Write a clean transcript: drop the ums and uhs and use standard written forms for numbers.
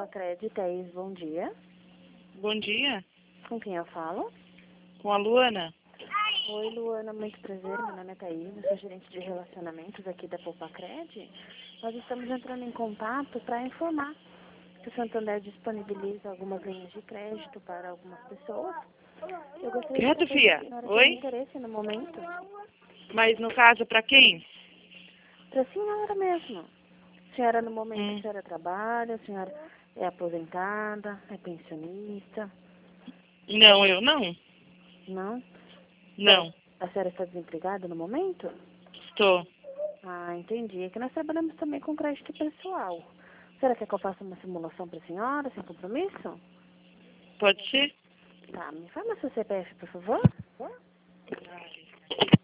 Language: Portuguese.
Popacred, Thaís, bom dia. Bom dia, Com quem eu falo? com a Luana. Oi, Luana, muito prazer. Meu nome é Thaís, eu sou gerente de relacionamentos aqui da Popacred. Nós estamos entrando em contato para informar que o Santander disponibiliza algumas linhas de crédito para algumas pessoas. Eu gostaria de Quieto, saber se fia. a senhora tem Oi? interesse no momento. Mas no caso, para quem? Para a senhora mesmo. A senhora, no momento, a Hum. senhora trabalha, a senhora é aposentada, é pensionista, Não, eu não. não? Não, A senhora está desempregada no momento? estou. Ah, entendi. É que nós trabalhamos também com crédito pessoal. Será que eu faça uma simulação para a senhora, sem compromisso? Pode ser? Tá, me fala seu CPF, por favor.